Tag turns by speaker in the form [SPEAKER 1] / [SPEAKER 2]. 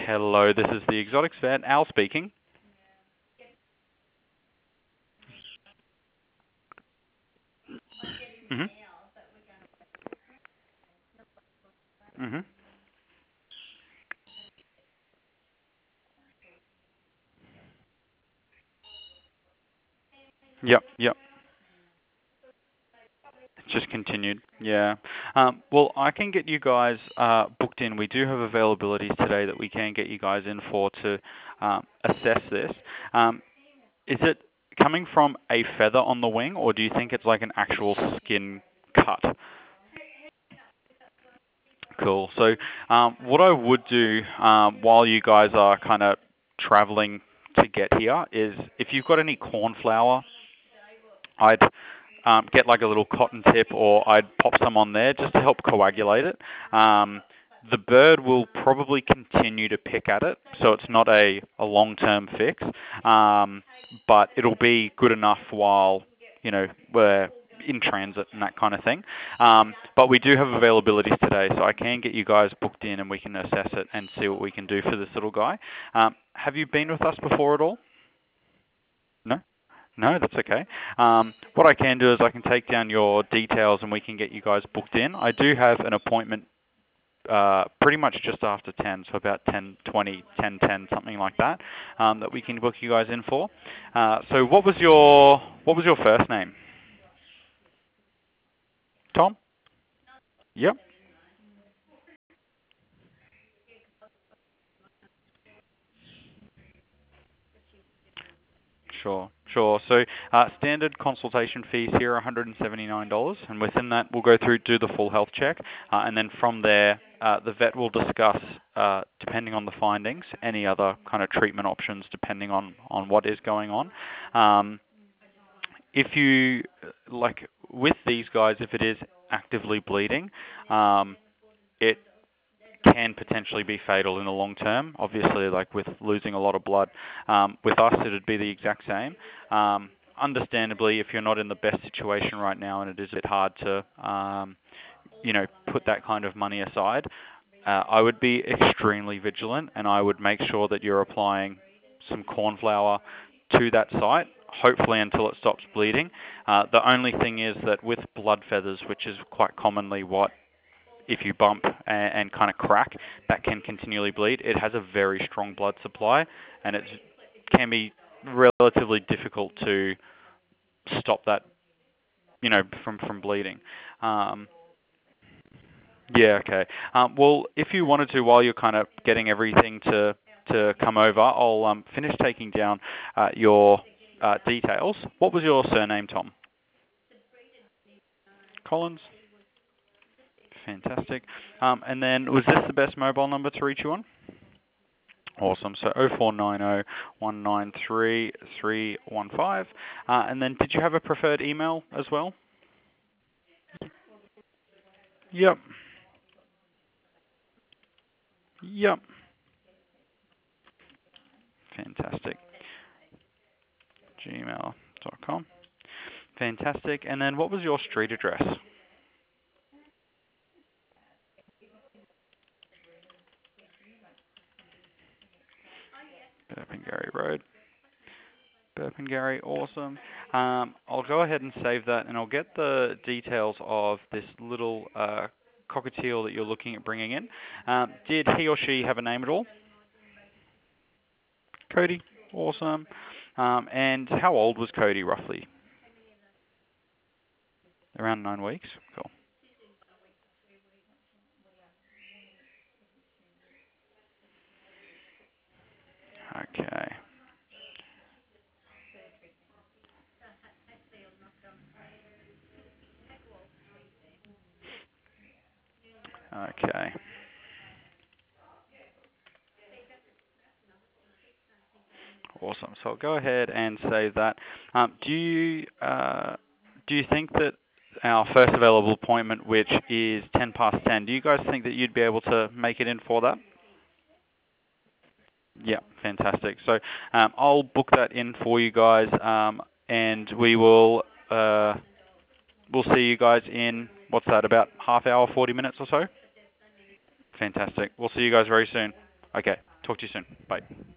[SPEAKER 1] Hello, this is the Exotics Vet, Al speaking. Mhm. Mhm. Yep. Yep. Just continued. Yeah. Well, I can get you guys booked in. We do have availabilities today that we can get you guys in for to assess this. Um, is it coming from a feather on the wing, or do you think it's like an actual skin cut? Cool. So what I would do while you guys are kind of traveling to get here is if you've got any cornflour, I'd get like a little cotton tip or I'd pop some on there just to help coagulate it. The bird will probably continue to pick at it, so it's not a long-term fix, but it'll be good enough while, we're in transit and that kind of thing. But we do have availabilities today, so I can get you guys booked in and we can assess it and see what we can do for this little guy. Have you been with us before at all? No? No, that's okay. What I can do is I can take down your details and we can get you guys booked in. I do have an appointment pretty much just after 10, so about 10:20, 10:10, something like that, that we can book you guys in for. So what was your first name? Tom? Yep. Sure, sure. So standard consultation fees here are $179, and within that we'll go through, do the full health check, and then from there the vet will discuss, depending on the findings, any other kind of treatment options depending on what is going on. If you, like with these guys, if it is actively bleeding, it can potentially be fatal in the long term. Obviously, like with losing a lot of blood. With us, it would be the exact same. Understandably, if you're not in the best situation right now and it is a bit hard to, put that kind of money aside, I would be extremely vigilant and I would make sure that you're applying some cornflour to that site, hopefully until it stops bleeding. The only thing is that with blood feathers, which is quite commonly what if you bump and kind of crack, that can continually bleed. It has a very strong blood supply, and it can be relatively difficult to stop that, from bleeding. Um, yeah, okay. Well, if you wanted to, while you're kind of getting everything to come over, I'll finish taking down your details. What was your surname, Tom? Collins? Fantastic. And then, was this the best mobile number to reach you on? Awesome. So 0490 193 315. And then did you have a preferred email as well? Yep. Yep. Fantastic. Gmail.com. Fantastic. And then what was your street address? Burpengary Road. Burpengary, awesome. I'll go ahead and save that, and I'll get the details of this little cockatiel that you're looking at bringing in. Did he or she have a name at all? Cody, awesome. And how old was Cody roughly? Around 9 weeks? Cool. Okay. Okay. Awesome. So I'll go ahead and save that. Do you think that our first available appointment, which is 10 past 10, do you guys think that you'd be able to make it in for that? Yeah, fantastic. So I'll book that in for you guys, and we'll see you guys in, what's that, about half hour, 40 minutes or so? Fantastic. We'll see you guys very soon. Okay. Talk to you soon. Bye.